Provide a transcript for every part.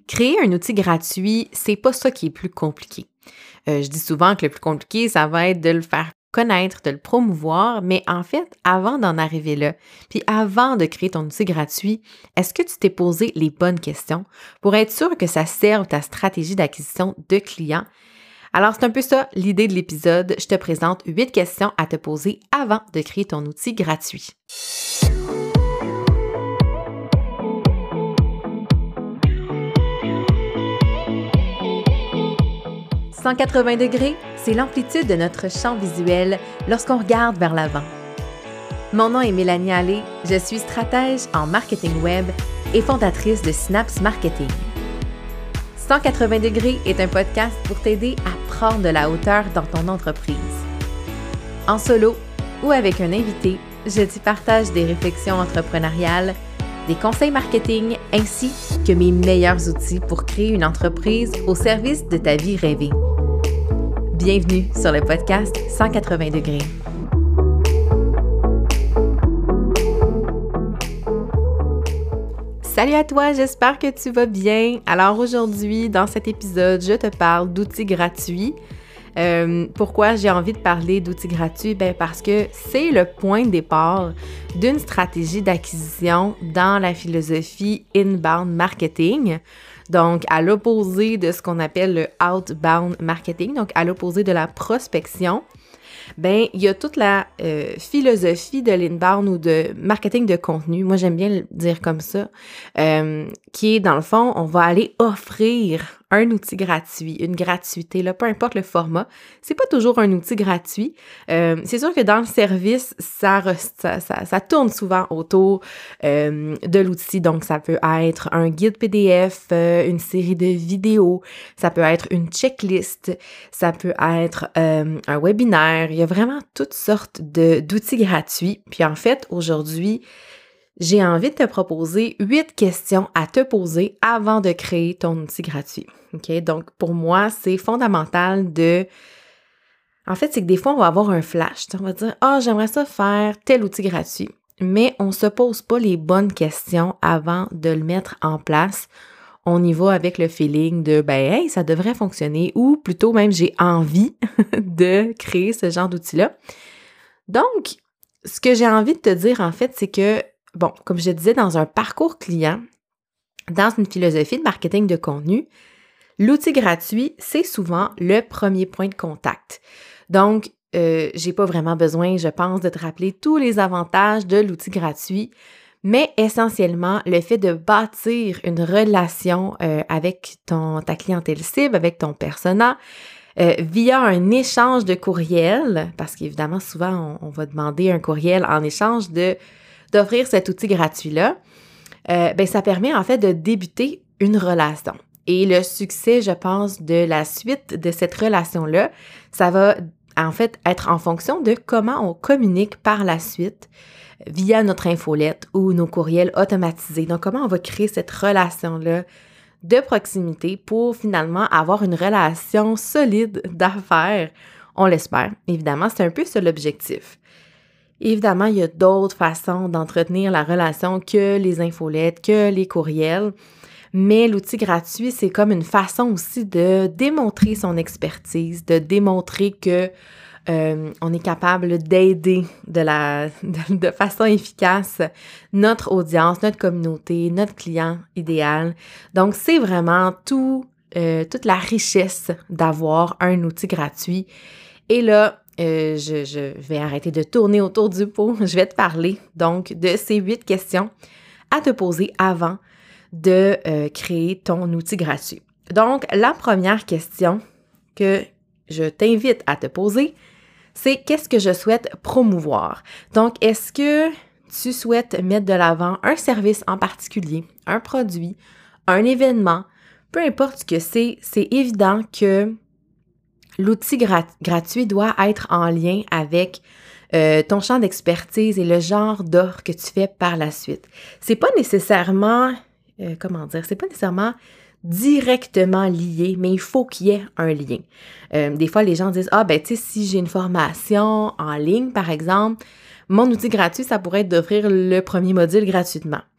Créer un outil gratuit, c'est pas ça qui est plus compliqué. Je dis souvent que le plus compliqué, ça va être de le faire connaître, de le promouvoir, mais en fait, avant d'en arriver là, puis avant de créer ton outil gratuit, est-ce que tu t'es posé les bonnes questions pour être sûr que ça serve ta stratégie d'acquisition de clients? Alors, c'est un peu ça l'idée de l'épisode. Je te présente 8 questions à te poser avant de créer ton outil gratuit. 180 degrés, c'est l'amplitude de notre champ visuel lorsqu'on regarde vers l'avant. Mon nom est Mélanie Allé, je suis stratège en marketing web et fondatrice de Synapse Marketing. 180 degrés est un podcast pour t'aider à prendre de la hauteur dans ton entreprise. En solo ou avec un invité, je t'y partage des réflexions entrepreneuriales, des conseils marketing ainsi que mes meilleurs outils pour créer une entreprise au service de ta vie rêvée. Bienvenue sur le podcast 180 degrés. Salut à toi, j'espère que tu vas bien. Alors aujourd'hui, dans cet épisode, je te parle d'outils gratuits. Pourquoi j'ai envie de parler d'outils gratuits? Parce que c'est le point de départ d'une stratégie d'acquisition dans la philosophie inbound marketing. Donc, à l'opposé de ce qu'on appelle le outbound marketing, donc à l'opposé de la prospection, il y a toute la philosophie de l'inbound ou de marketing de contenu, moi j'aime bien le dire comme ça, qui est dans le fond, on va aller offrir un outil gratuit, une gratuité, là, peu importe le format, c'est pas toujours un outil gratuit. C'est sûr que dans le service, ça tourne souvent autour de l'outil, donc ça peut être un guide PDF, une série de vidéos, ça peut être une checklist, ça peut être un webinaire, il y a vraiment toutes sortes d'outils gratuits. Puis en fait, aujourd'hui, j'ai envie de te proposer 8 questions à te poser avant de créer ton outil gratuit. OK? Donc, pour moi, c'est fondamental En fait, c'est que des fois, on va avoir un flash. On va dire « Ah, j'aimerais ça faire tel outil gratuit. » Mais on ne se pose pas les bonnes questions avant de le mettre en place. On y va avec le feeling de « hey, ça devrait fonctionner » ou plutôt même « j'ai envie de créer ce genre d'outil-là ». Donc, ce que j'ai envie de te dire, en fait, c'est que comme je disais, dans un parcours client, dans une philosophie de marketing de contenu, l'outil gratuit, c'est souvent le premier point de contact. Donc, j'ai pas vraiment besoin, je pense, de te rappeler tous les avantages de l'outil gratuit, mais essentiellement, le fait de bâtir une relation avec ta clientèle cible, avec ton persona, via un échange de courriel, parce qu'évidemment, souvent, on va demander un courriel en échange d'offrir cet outil gratuit-là, ça permet en fait de débuter une relation. Et le succès, je pense, de la suite de cette relation-là, ça va en fait être en fonction de comment on communique par la suite via notre infolette ou nos courriels automatisés. Donc, comment on va créer cette relation-là de proximité pour finalement avoir une relation solide d'affaires, on l'espère. Évidemment, c'est un peu ça l'objectif. Évidemment, il y a d'autres façons d'entretenir la relation que les infolettes, que les courriels, mais l'outil gratuit, c'est comme une façon aussi de démontrer son expertise, de démontrer que on est capable d'aider de façon efficace notre audience, notre communauté, notre client idéal. Donc, c'est vraiment toute la richesse d'avoir un outil gratuit. Et là, je vais arrêter de tourner autour du pot. Je vais te parler donc de ces 8 questions à te poser avant de créer ton outil gratuit. Donc, la première question que je t'invite à te poser, c'est qu'est-ce que je souhaite promouvoir? Donc, est-ce que tu souhaites mettre de l'avant un service en particulier, un produit, un événement, peu importe ce que c'est évident que l'outil gratuit doit être en lien avec ton champ d'expertise et le genre d'offre que tu fais par la suite. C'est pas nécessairement, c'est pas nécessairement directement lié, mais il faut qu'il y ait un lien. Des fois, les gens disent, si j'ai une formation en ligne, par exemple, mon outil gratuit, ça pourrait être d'offrir le premier module gratuitement.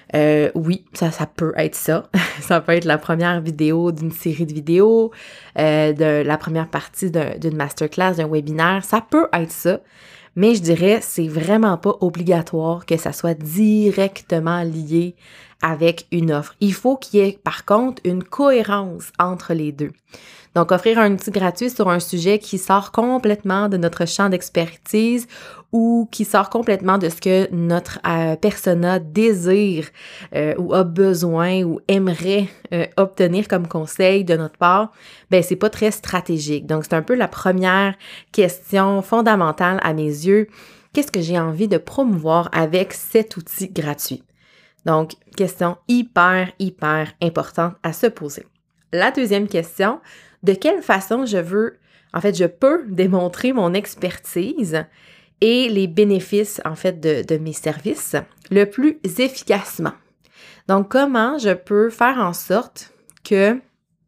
Oui, ça peut être ça. Ça peut être la première vidéo d'une série de vidéos, de la première partie d'une masterclass, d'un webinaire. Ça peut être ça. Mais je dirais, c'est vraiment pas obligatoire que ça soit directement lié avec une offre. Il faut qu'il y ait, par contre, une cohérence entre les deux. Donc, offrir un outil gratuit sur un sujet qui sort complètement de notre champ d'expertise ou qui sort complètement de ce que notre persona désire ou a besoin ou aimerait obtenir comme conseil de notre part, ben c'est pas très stratégique. Donc, c'est un peu la première question fondamentale à mes yeux. Qu'est-ce que j'ai envie de promouvoir avec cet outil gratuit? Donc, question hyper importante à se poser. La deuxième question, de quelle façon je peux démontrer mon expertise et les bénéfices, de mes services le plus efficacement. Donc, comment je peux faire en sorte que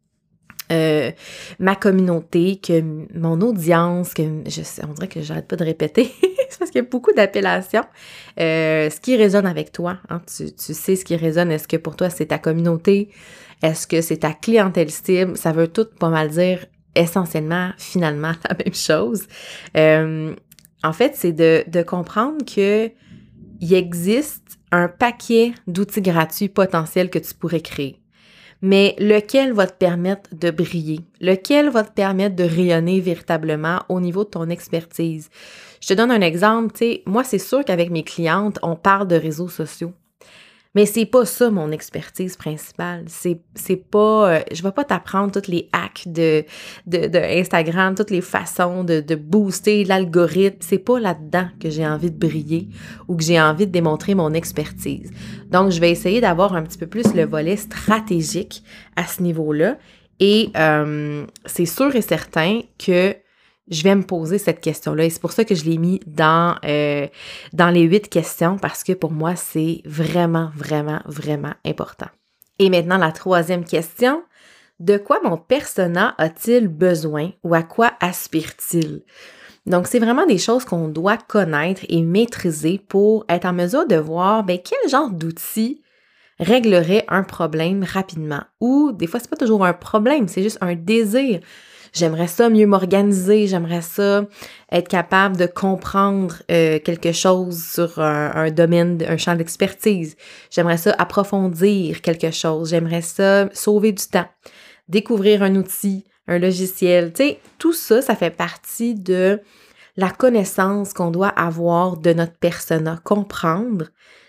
ma communauté, que mon audience, on dirait que j'arrête pas de répéter, c'est parce qu'il y a beaucoup d'appellations, ce qui résonne avec toi, hein, tu sais ce qui résonne, est-ce que pour toi c'est ta communauté, est-ce que c'est ta clientèle cible, ça veut tout pas mal dire essentiellement, finalement, la même chose. En fait, c'est de comprendre que il existe un paquet d'outils gratuits potentiels que tu pourrais créer. Mais lequel va te permettre de briller? Lequel va te permettre de rayonner véritablement au niveau de ton expertise? Je te donne un exemple, tu sais, moi, c'est sûr qu'avec mes clientes, on parle de réseaux sociaux. Mais c'est pas ça mon expertise principale. C'est pas, je vais pas t'apprendre tous les hacks de Instagram, toutes les façons de booster l'algorithme. C'est pas là-dedans que j'ai envie de briller ou que j'ai envie de démontrer mon expertise. Donc, je vais essayer d'avoir un petit peu plus le volet stratégique à ce niveau-là. Et c'est sûr et certain que je vais me poser cette question-là et c'est pour ça que je l'ai mis dans les 8 questions parce que pour moi, c'est vraiment important. Et maintenant, la troisième question, de quoi mon persona a-t-il besoin ou à quoi aspire-t-il? Donc, c'est vraiment des choses qu'on doit connaître et maîtriser pour être en mesure de voir quel genre d'outils réglerait un problème rapidement. Ou des fois, c'est pas toujours un problème, c'est juste un désir. J'aimerais ça mieux m'organiser, j'aimerais ça être capable de comprendre quelque chose sur un domaine, un champ d'expertise. J'aimerais ça approfondir quelque chose, j'aimerais ça sauver du temps, découvrir un outil, un logiciel. Tu sais, tout ça, ça fait partie de la connaissance qu'on doit avoir de notre persona, comprendre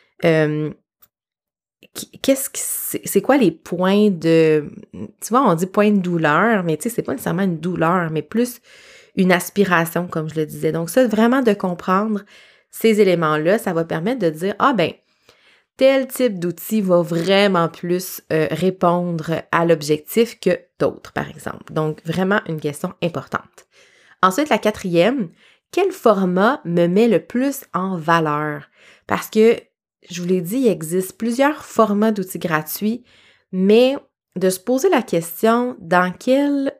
c'est quoi les points de... Tu vois, on dit point de douleur, mais tu sais, c'est pas nécessairement une douleur, mais plus une aspiration, comme je le disais. Donc ça, vraiment de comprendre ces éléments-là, ça va permettre de dire, tel type d'outil va vraiment plus répondre à l'objectif que d'autres, par exemple. Donc, vraiment une question importante. Ensuite, la quatrième, quel format me met le plus en valeur? Parce que je vous l'ai dit, il existe plusieurs formats d'outils gratuits, mais de se poser la question dans quel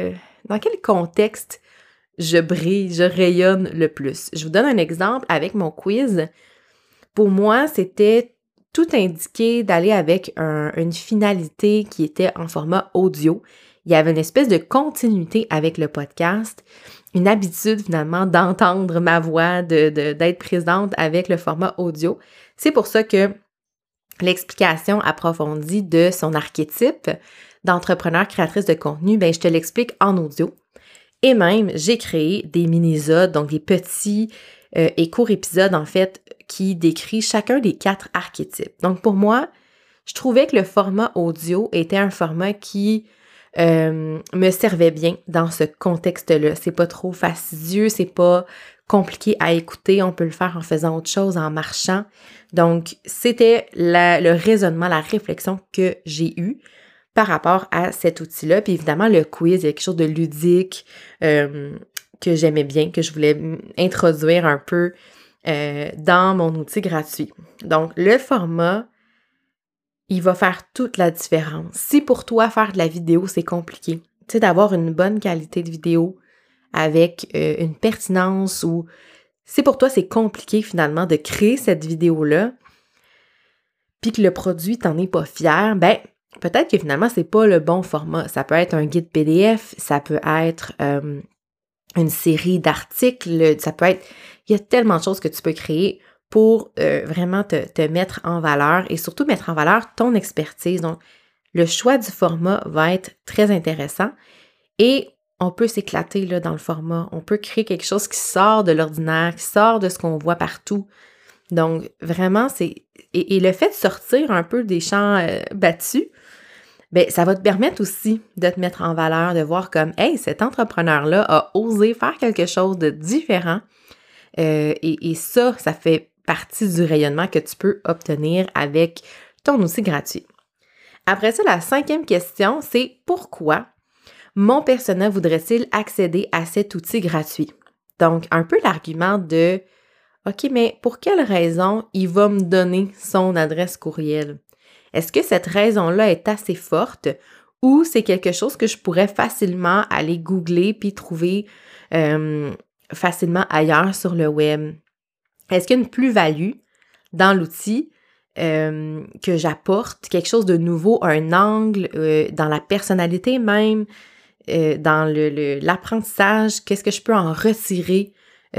contexte je brille, je rayonne le plus. Je vous donne un exemple avec mon quiz. Pour moi, c'était tout indiqué d'aller avec une finalité qui était en format audio. Il y avait une espèce de continuité avec le podcast, une habitude finalement d'entendre ma voix, d'être présente avec le format audio. C'est pour ça que l'explication approfondie de son archétype d'entrepreneur créatrice de contenu, je te l'explique en audio. Et même, j'ai créé des mini-zodes, donc des petits et courts épisodes en fait qui décrit chacun des 4 archétypes. Donc pour moi, je trouvais que le format audio était un format qui me servait bien dans ce contexte-là. C'est pas trop fastidieux, c'est pas compliqué à écouter, on peut le faire en faisant autre chose, en marchant. Donc, c'était le raisonnement, la réflexion que j'ai eue par rapport à cet outil-là. Puis évidemment, le quiz, il y a quelque chose de ludique que j'aimais bien, que je voulais introduire un peu dans mon outil gratuit. Donc, le format, il va faire toute la différence. Si pour toi, faire de la vidéo, c'est compliqué, tu sais, d'avoir une bonne qualité de vidéo avec une pertinence ou si pour toi, c'est compliqué finalement de créer cette vidéo-là, puis que le produit, t'en es pas fier, ben peut-être que finalement, c'est pas le bon format. Ça peut être un guide PDF, ça peut être une série d'articles, ça peut être... Il y a tellement de choses que tu peux créer pour vraiment te mettre en valeur et surtout mettre en valeur ton expertise. Donc, le choix du format va être très intéressant et on peut s'éclater là, dans le format. On peut créer quelque chose qui sort de l'ordinaire, qui sort de ce qu'on voit partout. Donc, vraiment, c'est... Et le fait de sortir un peu des champs battus, bien, ça va te permettre aussi de te mettre en valeur, de voir comme, hey, cet entrepreneur-là a osé faire quelque chose de différent. Et ça fait partie du rayonnement que tu peux obtenir avec ton outil gratuit. Après ça, la 5e question, c'est pourquoi mon persona voudrait-il accéder à cet outil gratuit? Donc, un peu l'argument de OK, mais pour quelle raison il va me donner son adresse courriel? Est-ce que cette raison-là est assez forte ou c'est quelque chose que je pourrais facilement aller googler puis trouver facilement ailleurs sur le web? Est-ce qu'il y a une plus-value dans l'outil que j'apporte, quelque chose de nouveau, un angle, dans la personnalité même, dans l'apprentissage, qu'est-ce que je peux en retirer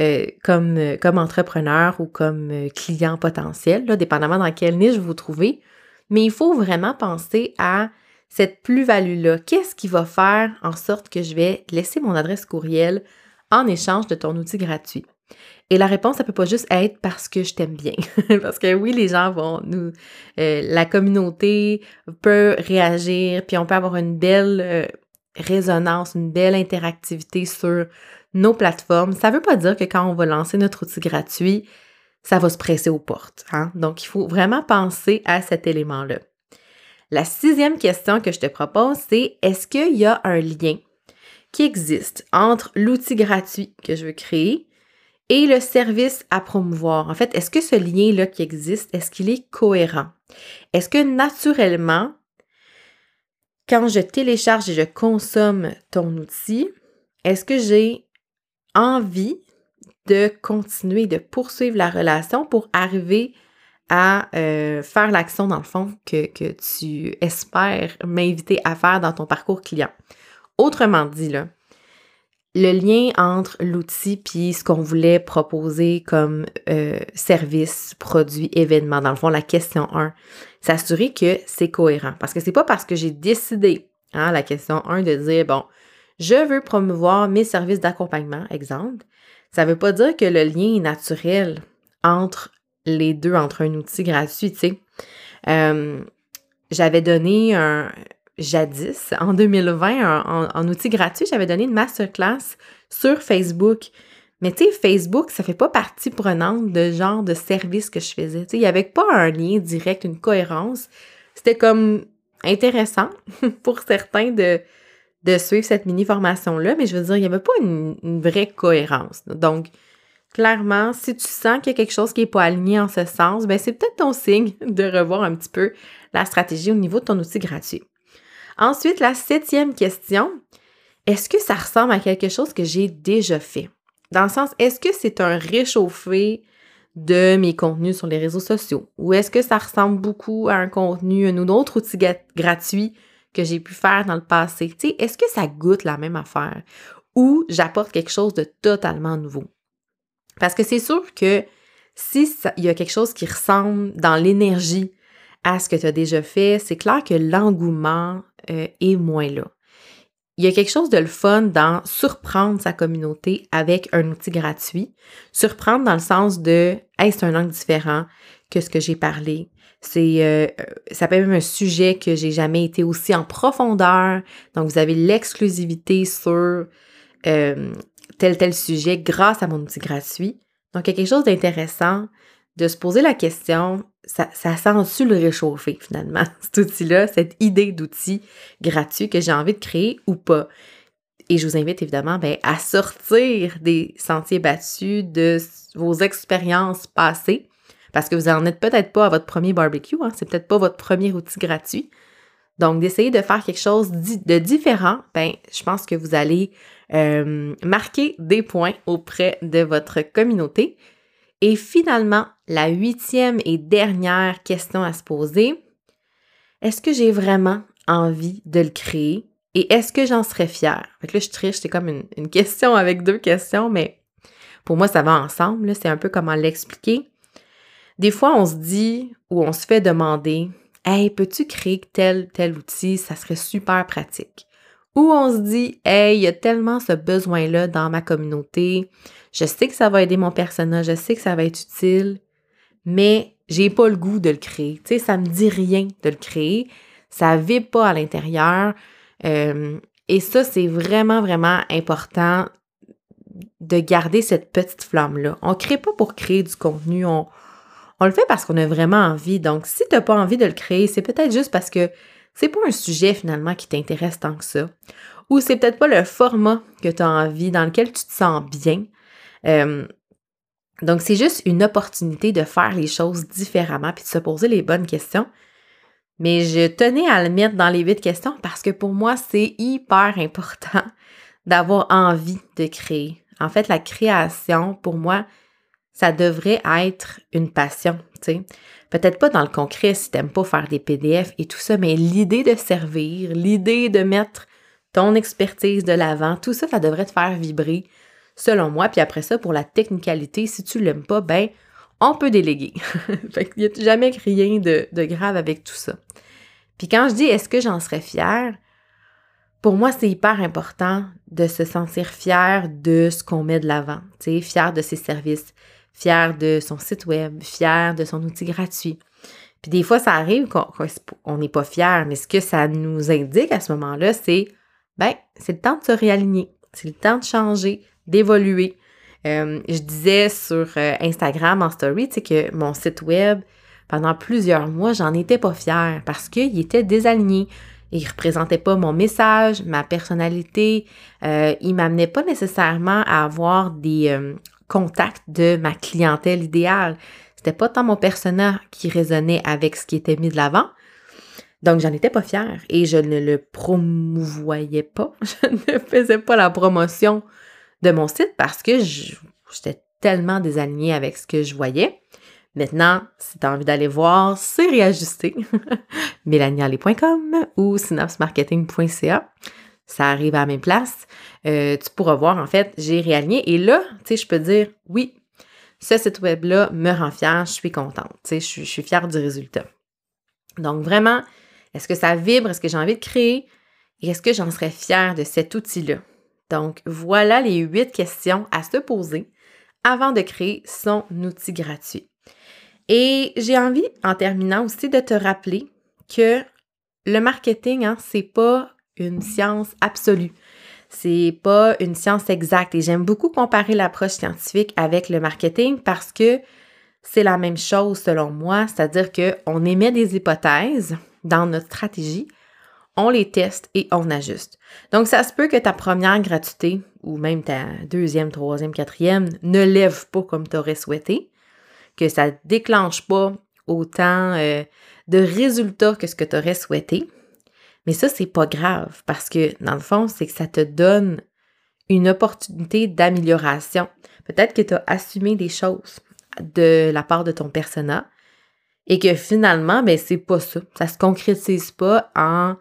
comme entrepreneur ou comme client potentiel, là, dépendamment dans quelle niche vous vous trouvez. Mais il faut vraiment penser à cette plus-value-là. Qu'est-ce qui va faire en sorte que je vais laisser mon adresse courriel en échange de ton outil gratuit? Et la réponse, ça peut pas juste être parce que je t'aime bien. Parce que oui, les gens vont la communauté peut réagir, puis on peut avoir une belle résonance, une belle interactivité sur nos plateformes. Ça veut pas dire que quand on va lancer notre outil gratuit, ça va se presser aux portes, hein? Donc, il faut vraiment penser à cet élément-là. La 6e question que je te propose, c'est est-ce qu'il y a un lien qui existe entre l'outil gratuit que je veux créer et le service à promouvoir? En fait, est-ce que ce lien-là qui existe, est-ce qu'il est cohérent? Est-ce que naturellement, quand je télécharge et je consomme ton outil, est-ce que j'ai envie de continuer, de poursuivre la relation pour arriver à faire l'action, dans le fond, que tu espères m'inviter à faire dans ton parcours client? Autrement dit, là, le lien entre l'outil puis ce qu'on voulait proposer comme service, produit, événement, dans le fond, la question 1, s'assurer que c'est cohérent. Parce que c'est pas parce que j'ai décidé, hein, la question 1, de dire, bon, je veux promouvoir mes services d'accompagnement, exemple, ça veut pas dire que le lien est naturel entre les deux, entre un outil gratuit, tu sais. J'avais donné jadis, en 2020, en outil gratuit, j'avais donné une masterclass sur Facebook. Mais tu sais, Facebook, ça fait pas partie prenante de genre de service que je faisais. Tu sais, il y avait pas un lien direct, une cohérence. C'était comme intéressant pour certains de suivre cette mini-formation-là, mais je veux dire, il n'y avait pas une vraie cohérence. Donc, clairement, si tu sens qu'il y a quelque chose qui n'est pas aligné en ce sens, ben c'est peut-être ton signe de revoir un petit peu la stratégie au niveau de ton outil gratuit. Ensuite, la 7e question, est-ce que ça ressemble à quelque chose que j'ai déjà fait? Dans le sens, est-ce que c'est un réchauffé de mes contenus sur les réseaux sociaux? Ou est-ce que ça ressemble beaucoup à un contenu, un autre outil gratuit que j'ai pu faire dans le passé? Tu sais, est-ce que ça goûte la même affaire? Ou j'apporte quelque chose de totalement nouveau? Parce que c'est sûr que si il y a quelque chose qui ressemble dans l'énergie à ce que tu as déjà fait, c'est clair que l'engouement est moins là. Il y a quelque chose de le fun dans surprendre sa communauté avec un outil gratuit. Surprendre dans le sens de « Hey, c'est un angle différent que ce que j'ai parlé. » Ça peut être même un sujet que j'ai jamais été aussi en profondeur. Donc, vous avez l'exclusivité sur tel sujet grâce à mon outil gratuit. Donc, il y a quelque chose d'intéressant de se poser la question, ça sent-tu le réchauffer finalement, cet outil-là, cette idée d'outil gratuit que j'ai envie de créer ou pas? Et je vous invite évidemment à sortir des sentiers battus de vos expériences passées, parce que vous n'en êtes peut-être pas à votre premier barbecue, hein, c'est peut-être pas votre premier outil gratuit. Donc, d'essayer de faire quelque chose de différent, je pense que vous allez marquer des points auprès de votre communauté. Et finalement, la 8e et dernière question à se poser, est-ce que j'ai vraiment envie de le créer et est-ce que j'en serais fière? Fait que là, je triche, c'est comme une question avec 2 questions, mais pour moi, ça va ensemble, là, c'est un peu comment l'expliquer. Des fois, on se dit ou on se fait demander « Hey, peux-tu créer tel outil? Ça serait super pratique. » Ou on se dit « Hey, il y a tellement ce besoin-là dans ma communauté. Je sais que ça va aider mon personnage, je sais que ça va être utile, mais j'ai pas le goût de le créer. Tu sais, ça me dit rien de le créer. Ça vibre pas à l'intérieur. Et ça, c'est vraiment, vraiment important de garder cette petite flamme-là. On crée pas pour créer du contenu, on le fait parce qu'on a vraiment envie. Donc, si tu n'as pas envie de le créer, c'est peut-être juste parce que c'est pas un sujet finalement qui t'intéresse tant que ça. Ou c'est peut-être pas le format que tu as envie, dans lequel tu te sens bien. Donc, c'est juste une opportunité de faire les choses différemment puis de se poser les bonnes questions. Mais je tenais à le mettre dans les 8 questions parce que pour moi, c'est hyper important d'avoir envie de créer. En fait, la création, pour moi, ça devrait être une passion, tu sais. Peut-être pas dans le concret si t'aimes pas faire des PDF et tout ça, mais l'idée de servir, l'idée de mettre ton expertise de l'avant, tout ça, ça devrait te faire vibrer, selon moi. Puis après ça, pour la technicalité, si tu l'aimes pas, ben, on peut déléguer. Fait qu'il n'y a jamais rien de grave avec tout ça. Puis quand je dis « est-ce que j'en serais fière », pour moi, c'est hyper important de se sentir fier de ce qu'on met de l'avant, tu sais, fier de ses services, fier de son site web, fier de son outil gratuit. Puis des fois, ça arrive qu'on n'est pas fier, mais ce que ça nous indique à ce moment-là, c'est c'est le temps de se réaligner, c'est le temps de changer, d'évoluer. Je disais sur Instagram en story, tu sais, que mon site web, pendant plusieurs mois, j'en étais pas fière parce qu'il était désaligné. Il représentait pas mon message, ma personnalité. Il m'amenait pas nécessairement à avoir des contacts de ma clientèle idéale. C'était pas tant mon persona qui résonnait avec ce qui était mis de l'avant. Donc, j'en étais pas fière et je ne le promouvoyais pas. Je ne faisais pas la promotion de mon site parce que j'étais tellement désalignée avec ce que je voyais. Maintenant, si tu as envie d'aller voir, c'est réajusté. mélanialé.com ou synapsemarketing.ca. Ça arrive à la même place. Tu pourras voir, en fait, j'ai réaligné. Et là, tu sais, je peux dire, oui, ce site web-là me rend fière, je suis contente. Tu sais, je suis fière du résultat. Donc, vraiment, est-ce que ça vibre? Est-ce que j'ai envie de créer? Et est-ce que j'en serais fière de cet outil-là? Donc, voilà les 8 questions à se poser avant de créer son outil gratuit. Et j'ai envie, en terminant aussi, de te rappeler que le marketing, c'est pas une science absolue. C'est pas une science exacte. Et j'aime beaucoup comparer l'approche scientifique avec le marketing parce que c'est la même chose selon moi, c'est-à-dire qu'on émet des hypothèses dans notre stratégie, on les teste et on ajuste. Donc, ça se peut que ta première gratuité ou même ta 2e, 3e, 4e ne lève pas comme tu aurais souhaité, que ça ne déclenche pas autant de résultats que ce que tu aurais souhaité. Mais ça, c'est pas grave parce que, dans le fond, c'est que ça te donne une opportunité d'amélioration. Peut-être que tu as assumé des choses de la part de ton persona et que finalement, c'est pas ça. Ça se concrétise pas en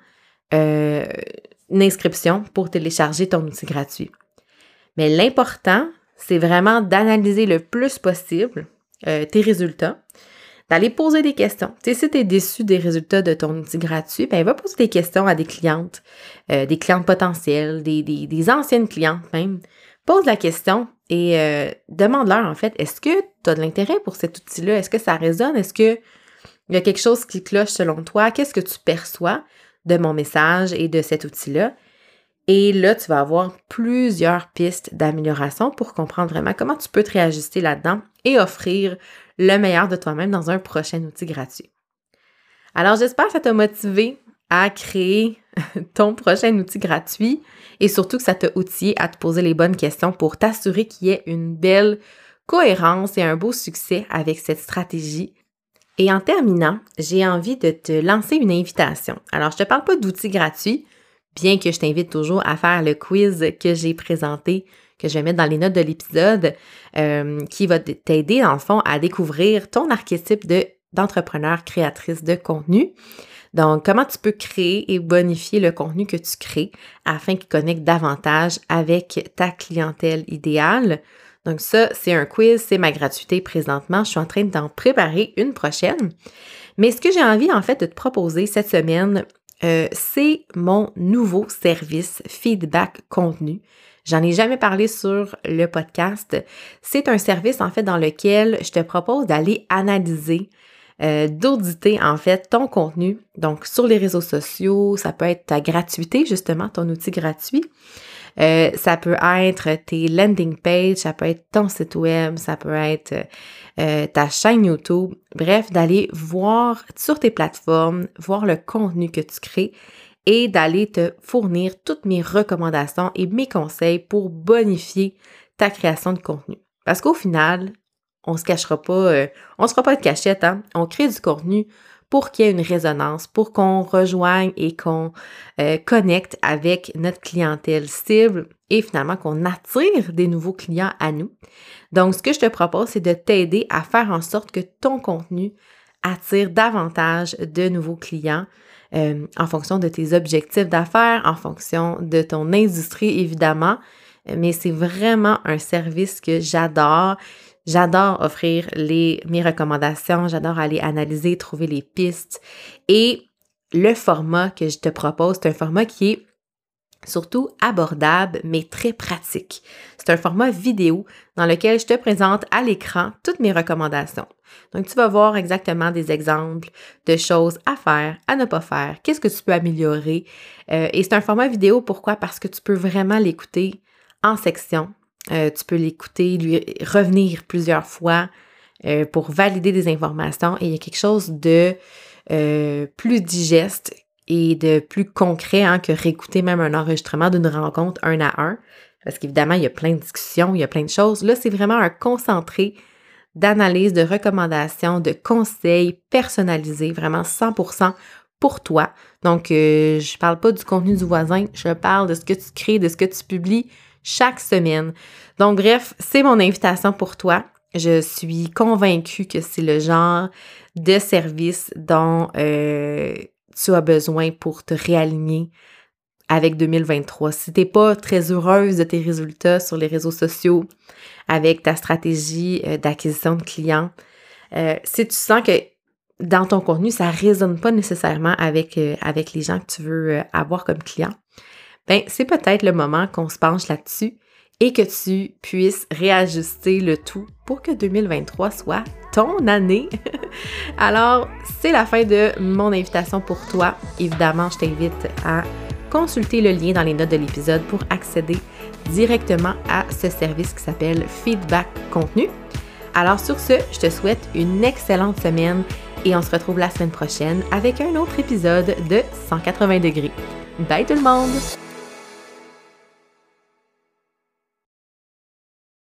une inscription pour télécharger ton outil gratuit. Mais l'important, c'est vraiment d'analyser le plus possible tes résultats, d'aller poser des questions. Tu sais, si tu es déçu des résultats de ton outil gratuit, va poser des questions à des clientes potentielles, des anciennes clientes même. Pose la question et demande-leur en fait, est-ce que tu as de l'intérêt pour cet outil-là? Est-ce que ça résonne? Est-ce qu'il y a quelque chose qui cloche selon toi? Qu'est-ce que tu perçois de mon message et de cet outil-là? Et là, tu vas avoir plusieurs pistes d'amélioration pour comprendre vraiment comment tu peux te réajuster là-dedans et offrir le meilleur de toi-même dans un prochain outil gratuit. Alors, j'espère que ça t'a motivé à créer ton prochain outil gratuit et surtout que ça t'a outillé à te poser les bonnes questions pour t'assurer qu'il y ait une belle cohérence et un beau succès avec cette stratégie. Et en terminant, j'ai envie de te lancer une invitation. Alors, je ne te parle pas d'outils gratuits, bien que je t'invite toujours à faire le quiz que j'ai présenté que je vais mettre dans les notes de l'épisode qui va t'aider, dans le fond, à découvrir ton archétype d'entrepreneur créatrice de contenu. Donc, comment tu peux créer et bonifier le contenu que tu crées afin qu'il connecte davantage avec ta clientèle idéale. Donc ça, c'est un quiz, c'est ma gratuité présentement. Je suis en train d'en préparer une prochaine. Mais ce que j'ai envie, en fait, de te proposer cette semaine, c'est mon nouveau service Feedback Contenu. J'en ai jamais parlé sur le podcast. C'est un service, en fait, dans lequel je te propose d'aller analyser d'auditer en fait ton contenu, donc sur les réseaux sociaux, ça peut être ta gratuité justement, ton outil gratuit, ça peut être tes landing pages, ça peut être ton site web, ça peut être ta chaîne YouTube, bref, d'aller voir sur tes plateformes, voir le contenu que tu crées et d'aller te fournir toutes mes recommandations et mes conseils pour bonifier ta création de contenu. Parce qu'au final, on se cachera pas, on se fera pas de cachette, hein? On crée du contenu pour qu'il y ait une résonance, pour qu'on rejoigne et qu'on connecte avec notre clientèle cible et finalement qu'on attire des nouveaux clients à nous. Donc, ce que je te propose, c'est de t'aider à faire en sorte que ton contenu attire davantage de nouveaux clients en fonction de tes objectifs d'affaires, en fonction de ton industrie, évidemment. Mais c'est vraiment un service que j'adore. J'adore offrir mes recommandations, j'adore aller analyser, trouver les pistes. Et le format que je te propose, c'est un format qui est surtout abordable, mais très pratique. C'est un format vidéo dans lequel je te présente à l'écran toutes mes recommandations. Donc, tu vas voir exactement des exemples de choses à faire, à ne pas faire, qu'est-ce que tu peux améliorer. Et c'est un format vidéo, pourquoi? Parce que tu peux vraiment l'écouter en section. Tu peux l'écouter, lui revenir plusieurs fois pour valider des informations et il y a quelque chose de plus digeste et de plus concret que réécouter même un enregistrement d'une rencontre 1 à 1 parce qu'évidemment, il y a plein de discussions, il y a plein de choses. Là, c'est vraiment un concentré d'analyse, de recommandations, de conseils personnalisés, vraiment 100% pour toi. Donc, je parle pas du contenu du voisin, je parle de ce que tu crées, de ce que tu publies chaque semaine. Donc bref, c'est mon invitation pour toi. Je suis convaincue que c'est le genre de service dont tu as besoin pour te réaligner avec 2023. Si tu n'es pas très heureuse de tes résultats sur les réseaux sociaux, avec ta stratégie d'acquisition de clients, si tu sens que dans ton contenu, ça ne résonne pas nécessairement avec les gens que tu veux avoir comme clients, ben c'est peut-être le moment qu'on se penche là-dessus et que tu puisses réajuster le tout pour que 2023 soit ton année. Alors, c'est la fin de mon invitation pour toi. Évidemment, je t'invite à consulter le lien dans les notes de l'épisode pour accéder directement à ce service qui s'appelle Feedback Contenu. Alors sur ce, je te souhaite une excellente semaine et on se retrouve la semaine prochaine avec un autre épisode de 180 degrés. Bye tout le monde!